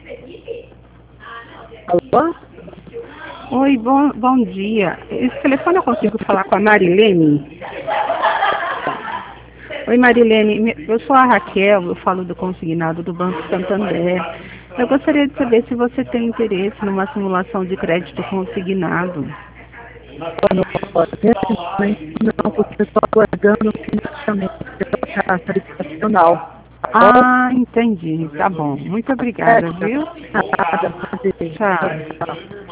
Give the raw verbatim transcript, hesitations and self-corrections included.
Alô? Oi, bom, bom dia. Esse telefone eu consigo falar com a Marilene? Oi, Marilene, eu sou a Raquel, eu falo do consignado do Banco Santander. Eu gostaria de saber se você tem interesse numa simulação de crédito consignado. Nesse momento não, porque eu estou aguardando o financiamento pela tarifacional. Ah, entendi. Tá bom. Muito obrigada, viu? Nada, Tchau.